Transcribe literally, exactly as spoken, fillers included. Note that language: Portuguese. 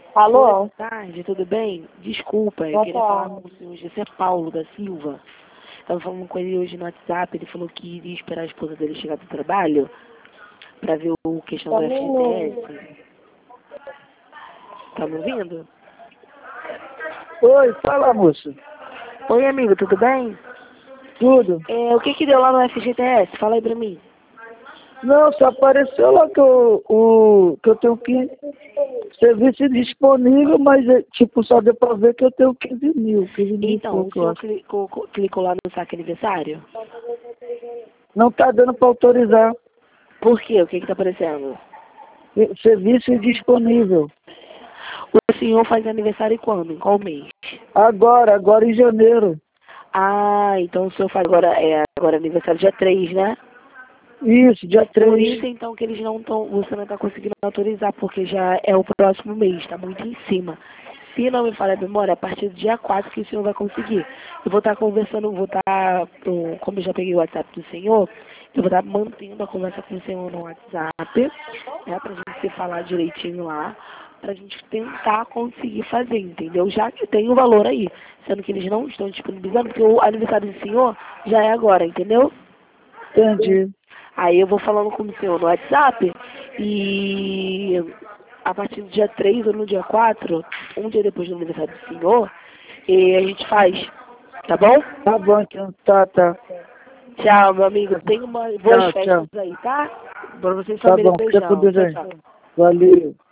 Alô? Boa tarde, tudo bem? Desculpa, eu Boa queria falar tarde. com o senhor José Paulo da Silva. Estava falando com ele hoje no WhatsApp, ele falou que iria esperar a esposa dele chegar do trabalho para ver o questão do Também não. F G T S. Tá me ouvindo? Oi, fala, moço. Oi, amigo, tudo bem? Tudo? É, o que que deu lá no F G T S? Fala aí pra mim. Não, só apareceu lá que eu, o, que eu tenho que serviço disponível, mas é, tipo, só deu pra ver que eu tenho quinze mil, quinze mil e Então, o pouco, eu senhor acho. clicou, clicou lá no saque aniversário? Não tá dando pra autorizar. Por quê? O que que tá aparecendo? E- Serviço disponível. O senhor faz aniversário quando? Em qual mês? Agora, agora em janeiro. Ah, então o senhor faz agora, é, agora aniversário dia três, né? Isso, dia Por três. isso, então, que eles não estão, você não está conseguindo autorizar, porque já é o próximo mês, está muito em cima. Se não me falha a memória, a partir do dia quatro que o senhor vai conseguir. Eu vou estar conversando, vou estar, um, como eu já peguei o WhatsApp do senhor, eu vou estar mantendo a conversa com o senhor no WhatsApp, né, para a gente se falar direitinho lá, para a gente tentar conseguir fazer, entendeu? Já que tem o valor aí, sendo que eles não estão disponibilizando, porque o aniversário do senhor já é agora, entendeu? Entendi. Aí eu vou falando com o senhor no WhatsApp e a partir do dia três ou no dia quatro, um dia depois do aniversário do senhor, e a gente faz, tá bom? Tá bom, então, tá, tá. Tchau, meu amigo. Tenha uma boas Tchau, festas tchau. aí, tá? Pra você e Tá família, bom, fica com beijão. Deus Tchau, aí. tchau. Valeu.